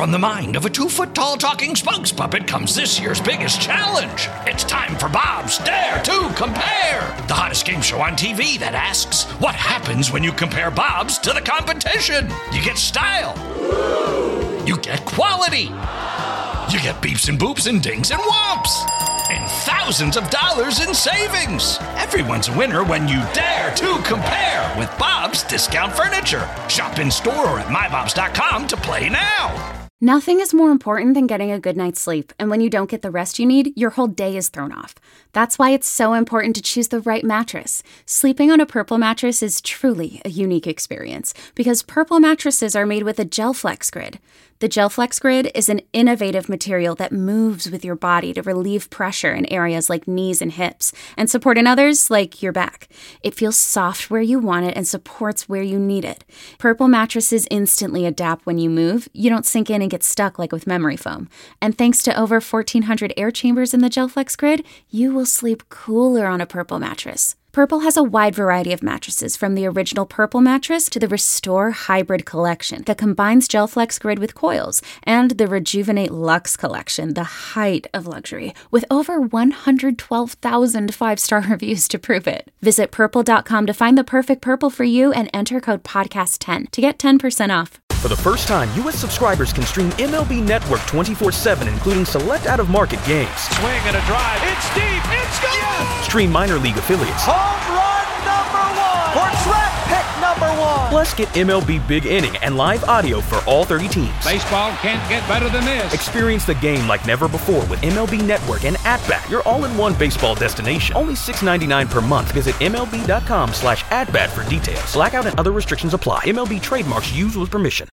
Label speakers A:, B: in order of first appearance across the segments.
A: From the mind of a 2-foot-tall talking spokes puppet comes this year's biggest challenge. It's time for Bob's Dare to Compare, the hottest game show on TV that asks, what happens when you compare Bob's to the competition? You get style. You get quality. You get beeps and boops and dings and whomps. And thousands of dollars in savings. Everyone's a winner when you dare to compare with Bob's Discount Furniture. Shop in store or at mybobs.com to play now.
B: Nothing is more important than getting a good night's sleep, and when you don't get the rest you need, your whole day is thrown off. That's why it's so important to choose the right mattress. Sleeping on a Purple mattress is truly a unique experience, because Purple mattresses are made with a GelFlex Grid. The GelFlex Grid is an innovative material that moves with your body to relieve pressure in areas like knees and hips, and support in others like your back. It feels soft where you want it and supports where you need it. Purple mattresses instantly adapt when you move. You don't sink in and get stuck like with memory foam. And thanks to over 1,400 air chambers in the GelFlex Grid, you will sleep cooler on a Purple mattress. Purple has a wide variety of mattresses, from the original Purple mattress to the Restore Hybrid collection that combines GelFlex Grid with coils, and the Rejuvenate Luxe collection, the height of luxury, with over 112,000 five-star reviews to prove it. Visit purple.com to find the perfect Purple for you and enter code podcast10 to get 10% off.
C: For the first time, U.S. subscribers can stream MLB Network 24/7, including select out-of-market games.
D: Swing and a drive. It's deep. It's gone. Yes!
C: Stream minor league affiliates.
D: Home run number 1. Or draft pick number 1.
C: Plus, get MLB Big Inning and live audio for all 30 teams.
D: Baseball can't get better than this.
C: Experience the game like never before with MLB Network and At-Bat, your all-in-one baseball destination. Only $6.99 per month. Visit MLB.com/AtBat for details. Blackout and other restrictions apply. MLB trademarks used with permission.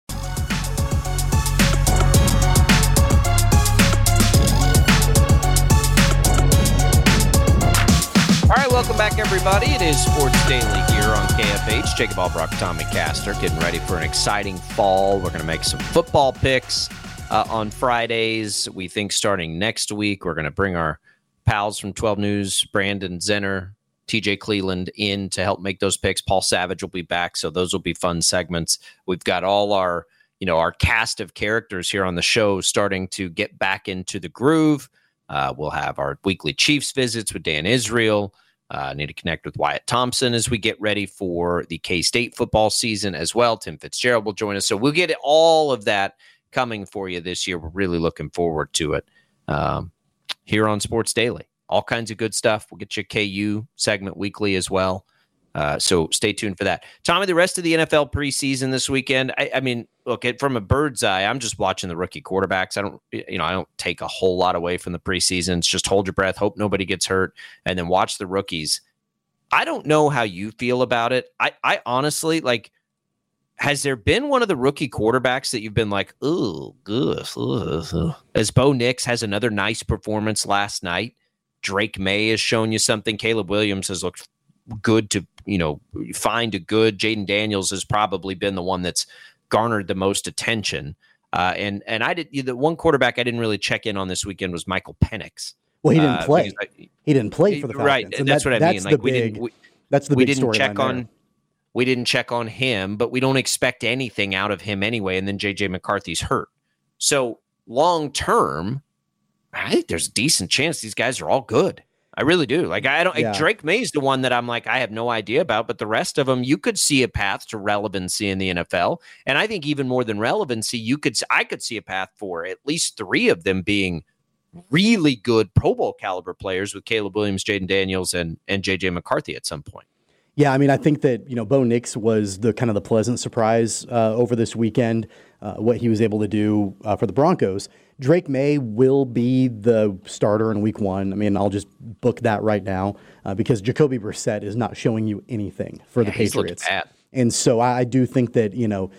E: All right, welcome back, everybody. It is Sports Daily here on KFH. Jacob Albrock, Tommy Castor, getting ready for an exciting fall. We're going to make some football picks on Fridays. We think starting next week, we're going to bring our pals from 12 News, Brandon Zenner, TJ Cleveland, in to help make those picks. Paul Savage will be back, so those will be fun segments. We've got all our cast of characters here on the show starting to get back into the groove. We'll have our weekly Chiefs visits with Dan Israel. Need to connect with Wyatt Thompson as we get ready for the K-State football season as well. Tim Fitzgerald will join us. So we'll get all of that coming for you this year. We're really looking forward to it here on Sports Daily. All kinds of good stuff. We'll get you a KU segment weekly as well. So stay tuned for that. Tommy, the rest of the NFL preseason this weekend, I mean, look, from a bird's eye, I'm just watching the rookie quarterbacks. I don't take a whole lot away from the preseason. It's just hold your breath, hope nobody gets hurt, and then watch the rookies. I don't know how you feel about it. I honestly, has there been one of the rookie quarterbacks that you've been like, oh, good, as Bo Nix has another nice performance last night? Drake May has shown you something. Caleb Williams has looked good to, find a good. Jaden Daniels has probably been the one that's garnered the most attention. And I did, the one quarterback I didn't really check in on this weekend was Michael Penix.
F: Well, he didn't play. He didn't play for the Falcons.
E: Right. And that's what I mean.
F: That's the big storyline.
E: We didn't check on him, but we don't expect anything out of him anyway. And then JJ McCarthy's hurt. So long term, I think there's a decent chance these guys are all good. I really do. Drake May's the one that I'm like, I have no idea about, but the rest of them, you could see a path to relevancy in the NFL. And I think even more than relevancy, I could see a path for at least 3 of them being really good Pro Bowl caliber players with Caleb Williams, Jaden Daniels, and JJ McCarthy at some point.
F: Yeah, I mean, I think that, Bo Nix was the kind of the pleasant surprise over this weekend, what he was able to do for the Broncos. Drake May will be the starter in week 1. I mean, I'll just book that right now because Jacoby Brissett is not showing you anything for the Patriots. And so I do think that,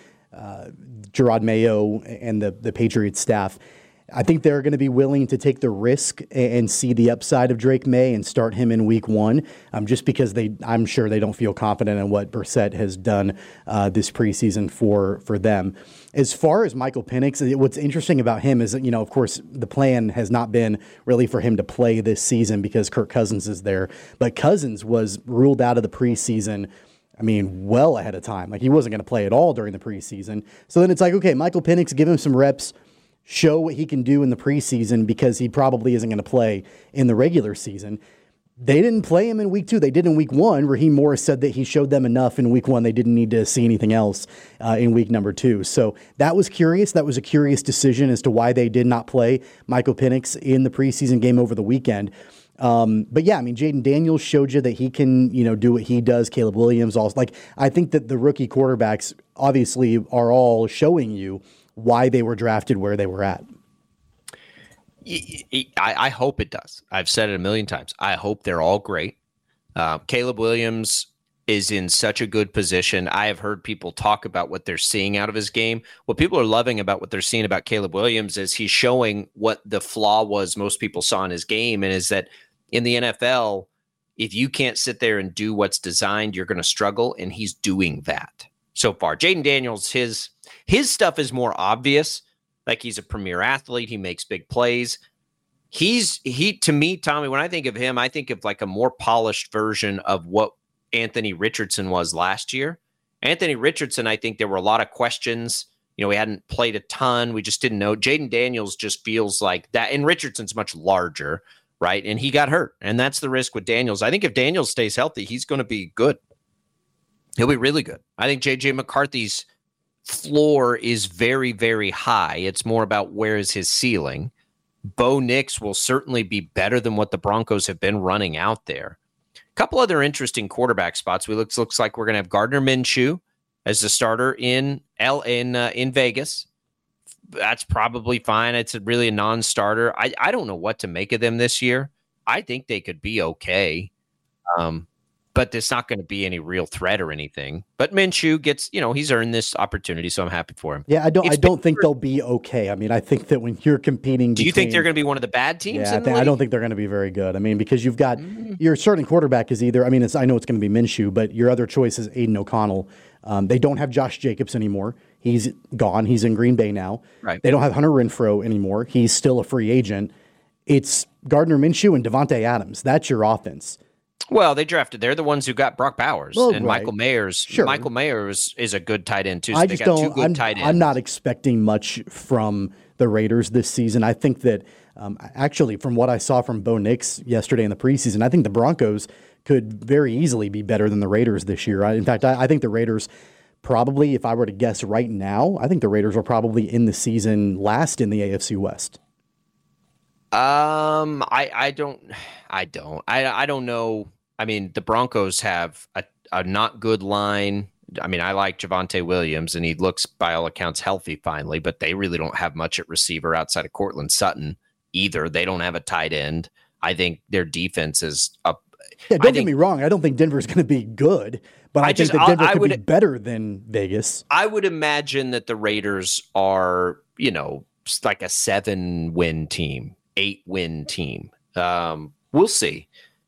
F: Gerard Mayo and the Patriots staff, I think they're going to be willing to take the risk and see the upside of Drake May and start him in week 1, just because I'm sure they don't feel confident in what Brissett has done this preseason for them. As far as Michael Penix, what's interesting about him is that, of course, the plan has not been really for him to play this season because Kirk Cousins is there. But Cousins was ruled out of the preseason, well ahead of time. He wasn't going to play at all during the preseason. So then it's like, okay, Michael Penix, give him some reps. show what he can do in the preseason because he probably isn't going to play in the regular season. They didn't play him in week 2. They did in week 1. Raheem Morris said that he showed them enough in week 1. They didn't need to see anything else in week number 2. So that was curious. That was a curious decision as to why they did not play Michael Penix in the preseason game over the weekend. But yeah, I mean, Jaden Daniels showed you that he can, do what he does. Caleb Williams also. I think that the rookie quarterbacks obviously are all showing you why they were drafted where they were at.
E: I hope it does. I've said it a million times. I hope they're all great. Caleb Williams is in such a good position. I have heard people talk about what they're seeing out of his game. What people are loving about what they're seeing about Caleb Williams is he's showing what the flaw was most people saw in his game, and is that in the NFL, if you can't sit there and do what's designed, you're going to struggle, and he's doing that so far. Jaden Daniels, his stuff is more obvious. Like, he's a premier athlete. He makes big plays. He to me, Tommy, when I think of him, I think of like a more polished version of what Anthony Richardson was last year. Anthony Richardson, I think there were a lot of questions. We hadn't played a ton. We just didn't know. Jaden Daniels just feels like that. And Richardson's much larger, right? And he got hurt. And that's the risk with Daniels. I think if Daniels stays healthy, he's going to be good. He'll be really good. I think J.J. McCarthy's floor is very, very high. It's more about where is his ceiling. Bo Nix will certainly be better than what the Broncos have been running out there. A couple other interesting quarterback spots. Looks like we're going to have Gardner Minshew as the starter in Vegas. That's probably fine. It's really a non-starter. I don't know what to make of them this year. I think they could be okay. But it's not going to be any real threat or anything. But Minshew gets, he's earned this opportunity, so I'm happy for him.
F: Yeah, I don't think they'll be okay. I mean, I think that when you're competing,
E: do you think they're going to be one of the bad teams?
F: Yeah, I don't think they're going to be very good. I mean, because you've got your starting quarterback is either. I mean, I know it's going to be Minshew, but your other choice is Aiden O'Connell. They don't have Josh Jacobs anymore. He's gone. He's in Green Bay now.
E: Right.
F: They don't have Hunter Renfrow anymore. He's still a free agent. It's Gardner Minshew and Devontae Adams. That's your offense.
E: Well, they're the ones who got Brock Bowers and right. Michael Mayers.
F: Sure.
E: Michael Mayers is a good tight end too. So they got two good tight ends.
F: I'm not expecting much from the Raiders this season. I think that actually from what I saw from Bo Nix yesterday in the preseason, I think the Broncos could very easily be better than the Raiders this year. In fact, I think the Raiders probably, if I were to guess right now, I think the Raiders are probably in the season last in the AFC West.
E: I don't know. I mean, the Broncos have a not good line. I mean, I like Javonte Williams, and he looks, by all accounts, healthy finally, but they really don't have much at receiver outside of Cortland Sutton either. They don't have a tight end. I think their defense is up.
F: Yeah, don't get me wrong. I don't think Denver's going to be good, but I think that Denver could be better than Vegas.
E: I would imagine that the Raiders are, like a 7-win team, 8-win team. We'll see.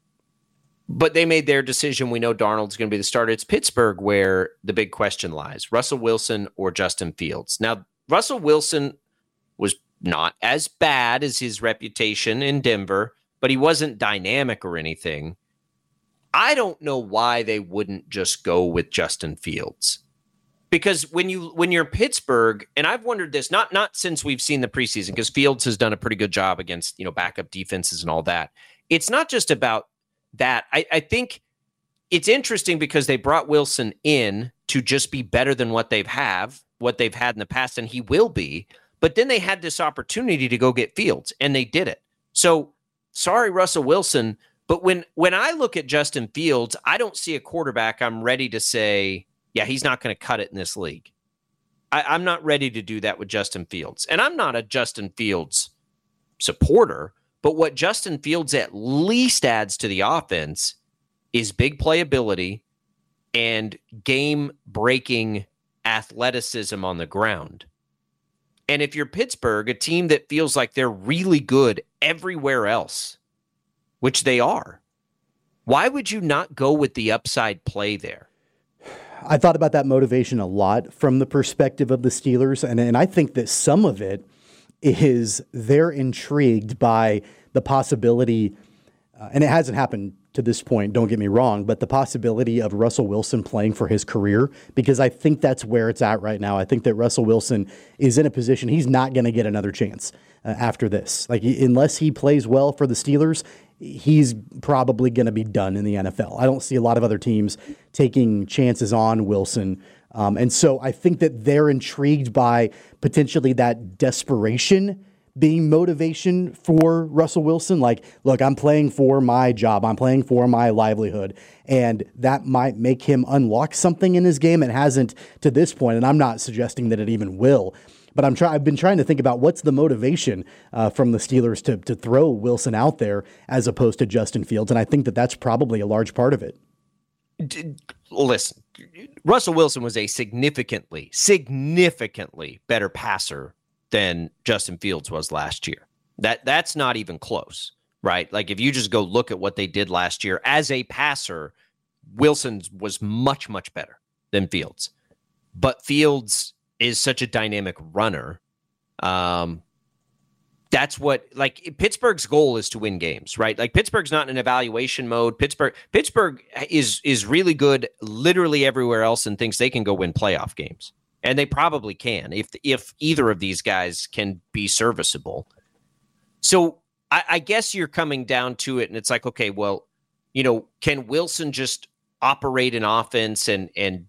E: But they made their decision. We know Darnold's going to be the starter. It's Pittsburgh where the big question lies. Russell Wilson or Justin Fields. Now, Russell Wilson was not as bad as his reputation in Denver, but he wasn't dynamic or anything. I don't know why they wouldn't just go with Justin Fields. Because when you're Pittsburgh, and I've wondered this, not since we've seen the preseason, because Fields has done a pretty good job against, backup defenses and all that. It's not just about that. I think it's interesting because they brought Wilson in to just be better than what they've had in the past, and he will be. But then they had this opportunity to go get Fields, and they did it. So sorry, Russell Wilson. But when I look at Justin Fields, I don't see a quarterback I'm ready to say, yeah, he's not going to cut it in this league. I'm not ready to do that with Justin Fields. And I'm not a Justin Fields supporter, but what Justin Fields at least adds to the offense is big playability and game-breaking athleticism on the ground. And if you're Pittsburgh, a team that feels like they're really good everywhere else, which they are, why would you not go with the upside play there?
F: I thought about that motivation a lot from the perspective of the Steelers, and I think that some of it is they're intrigued by the possibility, and it hasn't happened to this point, don't get me wrong, but the possibility of Russell Wilson playing for his career, because I think that's where it's at right now. I think that Russell Wilson is in a position he's not going to get another chance after this. Like, unless he plays well for the Steelers, he's probably going to be done in the NFL. I don't see a lot of other teams taking chances on Wilson. And so I think that they're intrigued by potentially that desperation being motivation for Russell Wilson. Like, look, I'm playing for my job. I'm playing for my livelihood. And that might make him unlock something in his game. It hasn't to this point, and I'm not suggesting that it even will. But I've been trying to think about what's the motivation from the Steelers to throw Wilson out there as opposed to Justin Fields. And I think that that's probably a large part of it.
E: Listen, Russell Wilson was a significantly better passer than Justin Fields was last year. That's not even close, right? Like, if you just go look at what they did last year as a passer, Wilson was much, much better than Fields. But Fields is such a dynamic runner. That's what, like, Pittsburgh's goal is to win games, right? Like, Pittsburgh's not in an evaluation mode. Pittsburgh is really good literally everywhere else and thinks they can go win playoff games. And they probably can if either of these guys can be serviceable. So I guess you're coming down to it, and it's like, okay, well, can Wilson just operate an offense and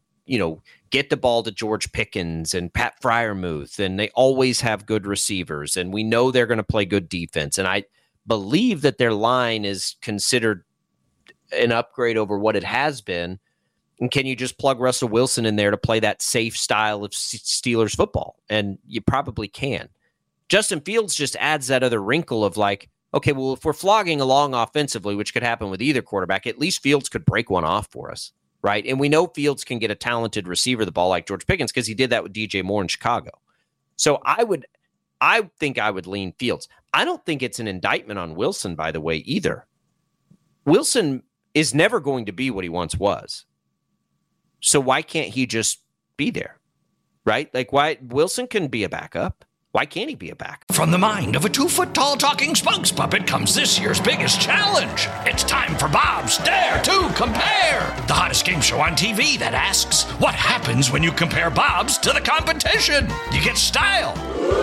E: get the ball to George Pickens and Pat Freiermuth, and they always have good receivers, and we know they're going to play good defense. And I believe that their line is considered an upgrade over what it has been. And can you just plug Russell Wilson in there to play that safe style of Steelers football? And you probably can. Justin Fields just adds that other wrinkle of like, okay, well, if we're flogging along offensively, which could happen with either quarterback, at least Fields could break one off for us, right? And we know Fields can get a talented receiver the ball like George Pickens because he did that with DJ Moore in Chicago. So I think I would lean Fields. I don't think it's an indictment on Wilson, by the way, either. Wilson is never going to be what he once was. So why can't he just be there, right? Like, why Wilson can be a backup. Why can't he be a backup?
A: From the mind of a 2-foot-tall talking spokes puppet comes this year's biggest challenge. It's time for Bob's Dare to Compare, the hottest game show on TV that asks, what happens when you compare Bob's to the competition? You get style.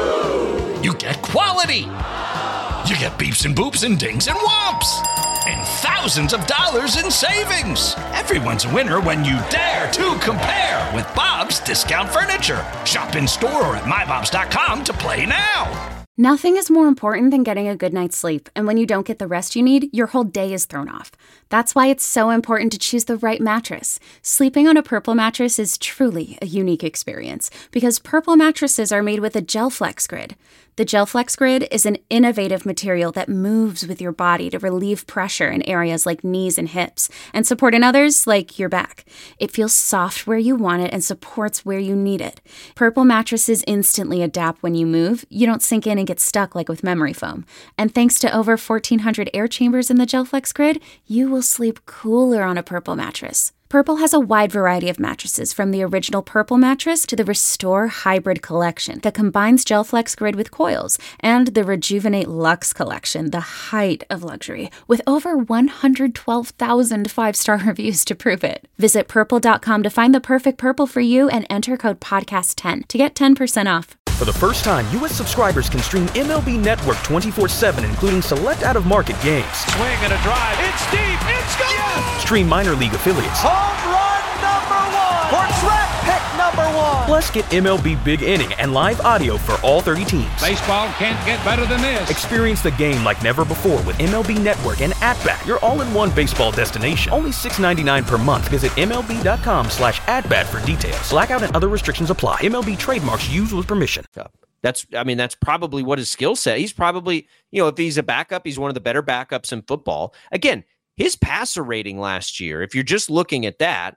A: You get quality. You get beeps and boops and dings and whomps. And thousands of dollars in savings. Everyone's a winner when you dare to compare with Bob's Discount Furniture. Shop in store or at mybobs.com to play now.
B: Nothing is more important than getting a good night's sleep, and when you don't get the rest you need, your whole day is thrown off. That's why it's so important to choose the right mattress. Sleeping on a Purple mattress is truly a unique experience, because Purple mattresses are made with a GelFlex Grid. The GelFlex Grid is an innovative material that moves with your body to relieve pressure in areas like knees and hips, and support in others like your back. It feels soft where you want it and supports where you need it. Purple mattresses instantly adapt when you move. You don't sink in and get stuck like with memory foam. And thanks to over 1,400 air chambers in the GelFlex Grid, you will sleep cooler on a Purple mattress. Purple has a wide variety of mattresses, from the original Purple mattress to the Restore Hybrid collection that combines GelFlex Grid with coils, and the Rejuvenate Luxe collection, the height of luxury, with over 112,000 5-star reviews to prove it. Visit purple.com to find the perfect Purple for you and enter code podcast10 to get 10% off.
C: For the first time, U.S. subscribers can stream MLB Network 24/7, including select out-of-market games.
D: Swing and a drive. It's deep. It's gone. Yes!
C: Stream minor league affiliates.
D: Home run number 1. Or draft pick number 1.
C: Plus, get MLB Big Inning and live audio for all 30 teams.
G: Baseball can't get better than this.
C: Experience the game like never before with MLB Network and At-Bat, your all-in-one baseball destination. Only $6.99 per month. Visit MLB.com/AtBat for details. Blackout and other restrictions apply. MLB trademarks used with permission.
E: That's probably what his skill set. He's probably, if he's a backup, he's one of the better backups in football. Again, his passer rating last year, if you're just looking at that,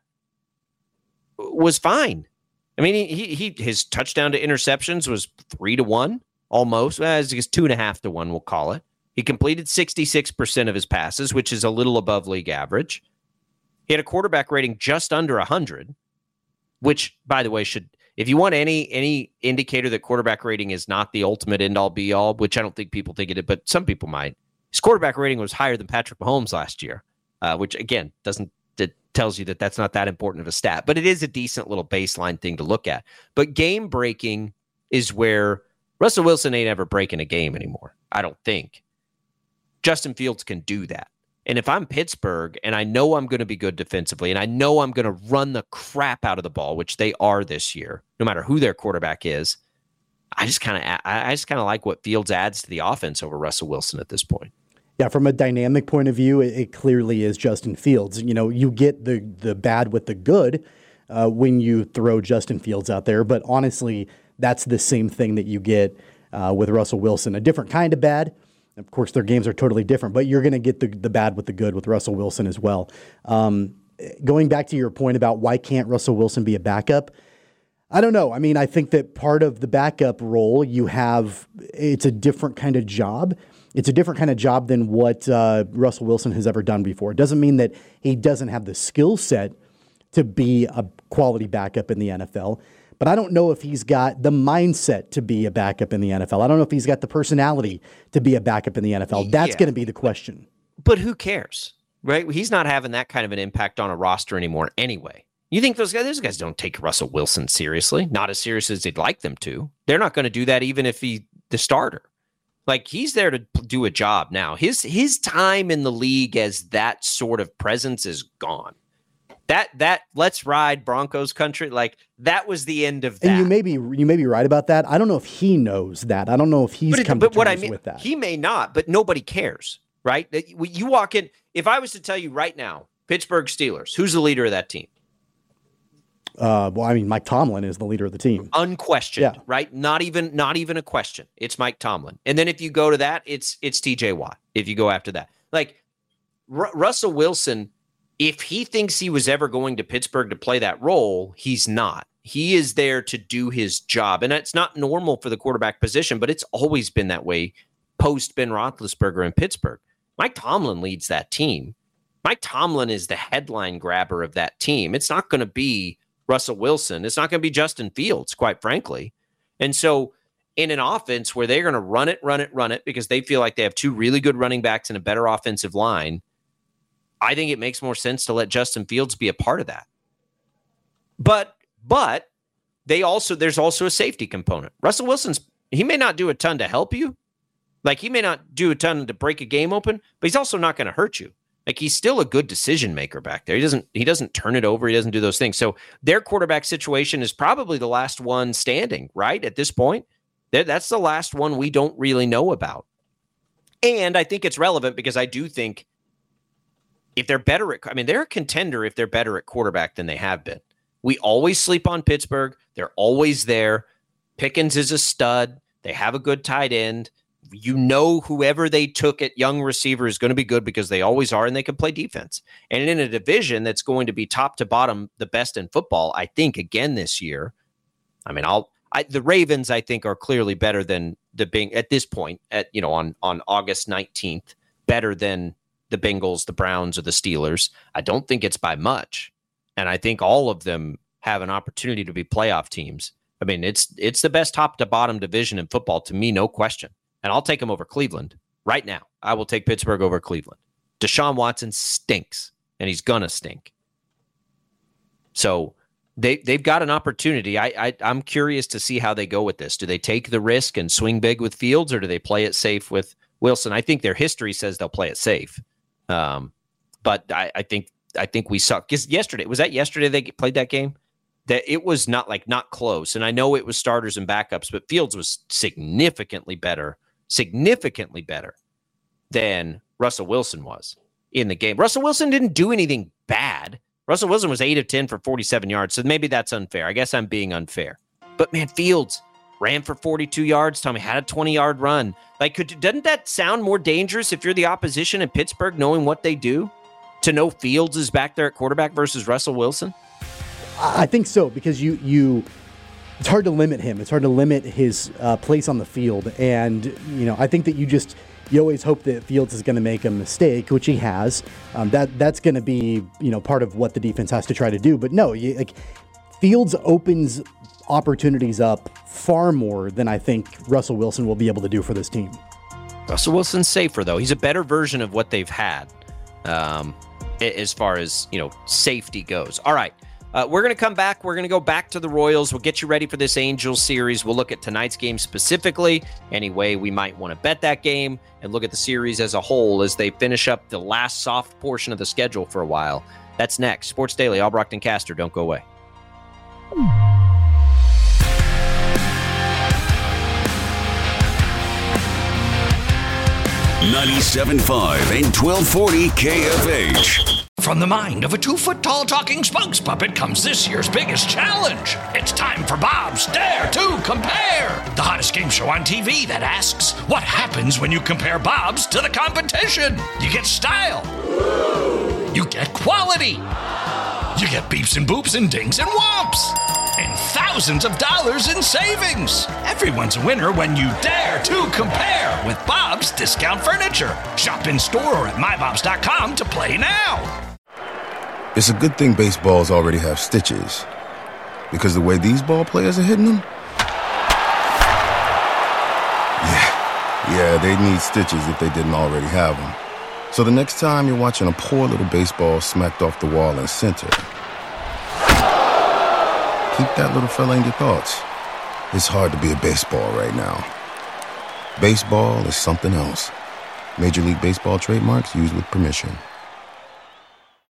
E: was fine. I mean, his touchdown to interceptions was 3-1, almost. As 2.5-1, we'll call it. He completed 66% of his passes, which is a little above league average. He had a quarterback rating just under 100, which, by the way, if you want any indicator that quarterback rating is not the ultimate end-all be-all, which I don't think people think it is, but some people might, his quarterback rating was higher than Patrick Mahomes last year. which again tells you that that's not that important of a stat, but it is a decent little baseline thing to look at. But game breaking is where Russell Wilson ain't ever breaking a game anymore, I don't think. Justin Fields can do that. And if I'm Pittsburgh and I know I'm going to be good defensively and I know I'm going to run the crap out of the ball, which they are this year, no matter who their quarterback is, I just kind of like what Fields adds to the offense over Russell Wilson at this point.
F: Yeah, from a dynamic point of view, it clearly is Justin Fields. You know, you get the bad with the good when you throw Justin Fields out there, but honestly, that's the same thing that you get with Russell Wilson. A different kind of bad. Of course, their games are totally different, but you're going to get the bad with the good with Russell Wilson as well. Going back to your point about why can't Russell Wilson be a backup, I don't know. I mean, I think that part of the backup role it's a different kind of job. It's a different kind of job than what Russell Wilson has ever done before. It doesn't mean that he doesn't have the skill set to be a quality backup in the NFL, but I don't know if he's got the mindset to be a backup in the NFL. I don't know if he's got the personality to be a backup in the NFL. That's going to be the question.
E: But who cares, right? He's not having that kind of an impact on a roster anymore anyway. You think those guys don't take Russell Wilson seriously? Not as serious as they'd like them to. They're not going to do that even if he's the starter. Like, he's there to do a job now. His time in the league as that sort of presence is gone. That let's ride Broncos country, like, that was the end of that.
F: And you may be right about that. I don't know if he knows that. I don't know if he's come to terms with that.
E: He may not, but nobody cares, right? You walk in. If I was to tell you right now, Pittsburgh Steelers, who's the leader of that team?
F: Well, I mean, Mike Tomlin is the leader of the team.
E: Unquestioned, right? Not even a question. It's Mike Tomlin. And then if you go to that, it's TJ Watt. If you go after that. Like, Russell Wilson, if he thinks he was ever going to Pittsburgh to play that role, he's not. He is there to do his job. And it's not normal for the quarterback position, but it's always been that way post Ben Roethlisberger in Pittsburgh. Mike Tomlin leads that team. Mike Tomlin is the headline grabber of that team. It's not going to be Russell Wilson. It's not going to be Justin Fields, quite frankly. And so in an offense where they're going to run it because they feel like they have two really good running backs and a better offensive line, I think it makes more sense to let Justin Fields be a part of that. But there's also a safety component. Russell he may not do a ton to help you. Like, he may not do a ton to break a game open, but he's also not going to hurt you. Like, he's still a good decision maker back there. He doesn't turn it over. He doesn't do those things. So their quarterback situation is probably the last one standing, right? At this point, that's the last one we don't really know about. And I think it's relevant because I do think if they're better they're a contender if they're better at quarterback than they have been. We always sleep on Pittsburgh. They're always there. Pickens is a stud. They have a good tight end. You know, whoever they took at young receiver is going to be good because they always are, and they can play defense. And in a division that's going to be top to bottom the best in football, I think, again this year, I mean, the Ravens, I think, are clearly better than at this point, on August 19th, better than the Bengals, the Browns, or the Steelers. I don't think it's by much. And I think all of them have an opportunity to be playoff teams. I mean, it's the best top to bottom division in football to me, no question. And I'll take them over Cleveland right now. I will take Pittsburgh over Cleveland. Deshaun Watson stinks, and he's going to stink. So they've got an opportunity. I'm curious to see how they go with this. Do they take the risk and swing big with Fields, or do they play it safe with Wilson? I think their history says they'll play it safe. But I think we suck. Because yesterday they played that game? That it was not close. And I know it was starters and backups, but Fields was significantly better than Russell Wilson was in the game. Russell Wilson didn't do anything bad. Russell Wilson was 8 of 10 for 47 yards, so maybe that's unfair. I guess I'm being unfair. But, man, Fields ran for 42 yards, Tommy, had a 20-yard run. Like, doesn't that sound more dangerous if you're the opposition in Pittsburgh knowing what they do? To know Fields is back there at quarterback versus Russell Wilson?
F: I think so, because it's hard to limit him. It's hard to limit his place on the field. And, I think that you always hope that Fields is going to make a mistake, which he has. That's going to be, part of what the defense has to try to do. But no, Fields opens opportunities up far more than I think Russell Wilson will be able to do for this team.
E: Russell Wilson's safer, though. He's a better version of what they've had. as far as, safety goes. All right. We're going to come back. We're going to go back to the Royals. We'll get you ready for this Angels series. We'll look at tonight's game specifically, any way we might want to bet that game, and look at the series as a whole as they finish up the last soft portion of the schedule for a while. That's next. Sports Daily, Albrecht and Caster. Don't go away.
H: 97.5 and 1240 KFH.
A: From the mind of a 2-foot-tall talking spokes puppet comes this year's biggest challenge. It's time for Bob's Dare to Compare, the hottest game show on TV that asks, what happens when you compare Bob's to the competition? You get style. You get quality. You get beeps and boops and dings and whomps. And thousands of dollars in savings. Everyone's a winner when you dare to compare with Bob's Discount Furniture. Shop in store or at mybobs.com to play now.
I: It's a good thing baseballs already have stitches, because the way these ball players are hitting them, yeah, they'd need stitches if they didn't already have them. So the next time you're watching a poor little baseball smacked off the wall in center, keep that little fella in your thoughts. It's hard to be a baseball right now. Baseball is something else. Major League Baseball trademarks used with permission.